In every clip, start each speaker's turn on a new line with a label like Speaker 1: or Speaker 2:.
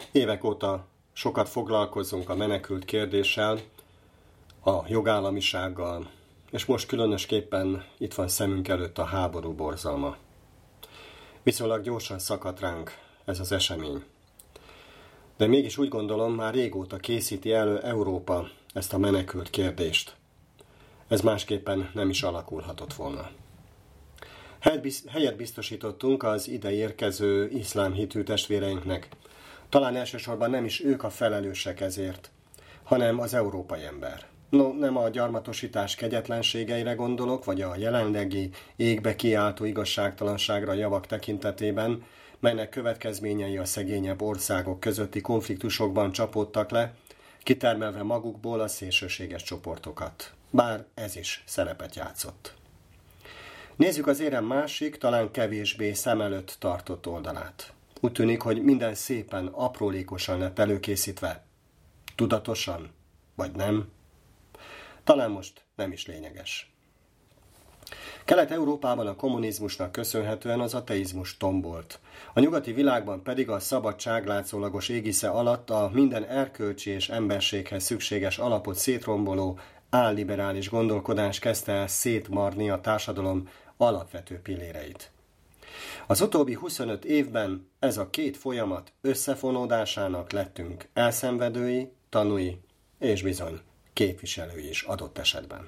Speaker 1: Évek óta sokat foglalkozunk a menekült kérdéssel, a jogállamisággal, és most különösképpen itt van szemünk előtt a háború borzalma. Viszonylag gyorsan szakadt ránk ez az esemény. De mégis úgy gondolom, már régóta készíti elő Európa ezt a menekült kérdést. Ez másképpen nem is alakulhatott volna. Helyet biztosítottunk az ide érkező iszlám hitű testvéreinknek. Talán elsősorban nem is ők a felelősek ezért, hanem az európai ember. No, nem a gyarmatosítás kegyetlenségeire gondolok, vagy a jelenlegi égbe kiáltó igazságtalanságra javak tekintetében, melynek következményei a szegényebb országok közötti konfliktusokban csapódtak le, kitermelve magukból a szélsőséges csoportokat. Bár ez is szerepet játszott. Nézzük az érem másik, talán kevésbé szem előtt tartott oldalát. Úgy tűnik, hogy minden szépen, aprólékosan lett előkészítve. Tudatosan, vagy nem? Talán most nem is lényeges. Kelet-Európában a kommunizmusnak köszönhetően az ateizmus tombolt. A nyugati világban pedig a szabadság látszólagos égisze alatt a minden erkölcsi és emberséghez szükséges alapot szétromboló álliberális gondolkodás kezdte el szétmarni a társadalom alapvető pilléreit. Az utóbbi 25 évben ez a két folyamat összefonódásának lettünk elszenvedői, tanúi és bizony képviselői is adott esetben.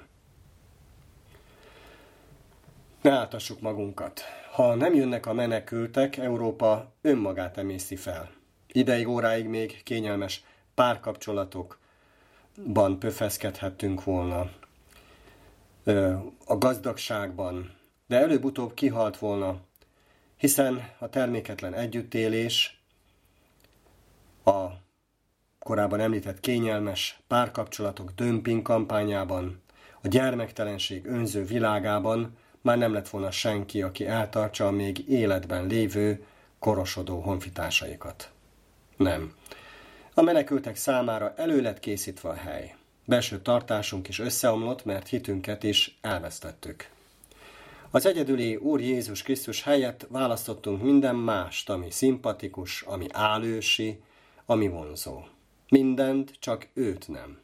Speaker 1: Ne áltassuk magunkat. Ha nem jönnek a menekültek, Európa önmagát emészti fel. Ideig, óráig még kényelmes párkapcsolatokban pöfeszkedhettünk volna, a gazdagságban, de előbb-utóbb kihalt volna, hiszen a terméketlen együttélés, a korábban említett kényelmes párkapcsolatok dömping kampányában, a gyermektelenség önző világában már nem lett volna senki, aki eltartsa a még életben lévő, korosodó honfitársaikat. Nem. A menekültek számára elő lett készítve a hely. Belső tartásunk is összeomlott, mert hitünket is elvesztettük. Az egyedüli Úr Jézus Krisztus helyett választottunk minden mást, ami szimpatikus, ami álősi, ami vonzó. Mindent, csak őt nem.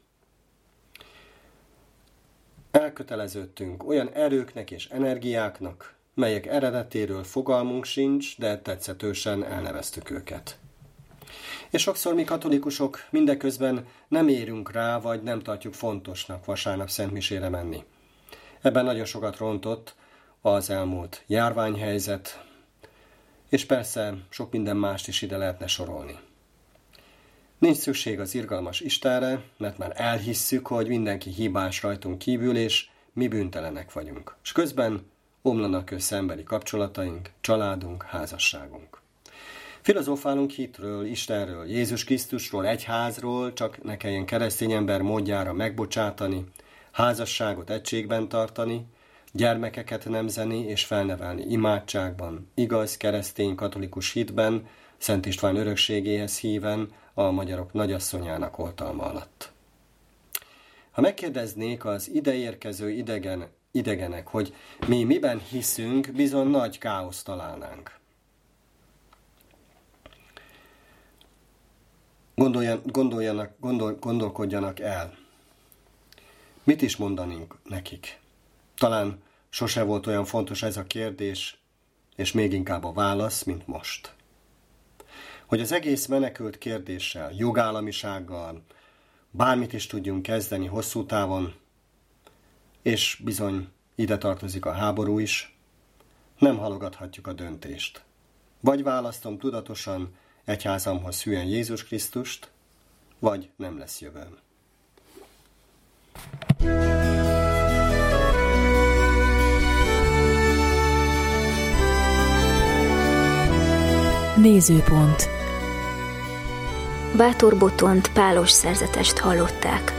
Speaker 1: Elköteleződtünk olyan erőknek és energiáknak, melyek eredetéről fogalmunk sincs, de tetszetősen elneveztük őket. És sokszor mi katolikusok mindeközben nem érünk rá, vagy nem tartjuk fontosnak vasárnap szentmisére menni. Ebben nagyon sokat rontott az elmúlt járványhelyzet, és persze sok minden mást is ide lehetne sorolni. Nincs szükség az irgalmas Istenre, mert már elhisszük, hogy mindenki hibás rajtunk kívül, és mi bűntelenek vagyunk. És közben omlanak össze emberi kapcsolataink, családunk, házasságunk. Filozófálunk hitről, Istenről, Jézus Krisztusról, egyházról, csak ne kelljen keresztény ember módjára megbocsátani, házasságot egységben tartani, gyermekeket nemzeni és felnevelni imádságban, igaz keresztény katolikus hitben, Szent István örökségéhez híven, a magyarok nagyasszonyának oltalma alatt. Ha megkérdeznék az ideérkező idegenek, hogy mi miben hiszünk, bizony nagy káoszt találnánk. Gondolkodjanak el. Mit is mondanunk nekik? Talán sose volt olyan fontos ez a kérdés, és még inkább a válasz, mint most. Hogy az egész menekült kérdéssel, jogállamisággal bármit is tudjunk kezdeni hosszú távon, és bizony ide tartozik a háború is, nem halogathatjuk a döntést. Vagy választom tudatosan egyházamhoz hűen Jézus Krisztust, vagy nem lesz jövőm.
Speaker 2: Nézőpont.
Speaker 3: Bátor Botont pálos szerzetest hallották.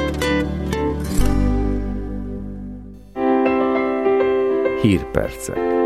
Speaker 4: Hírpercek.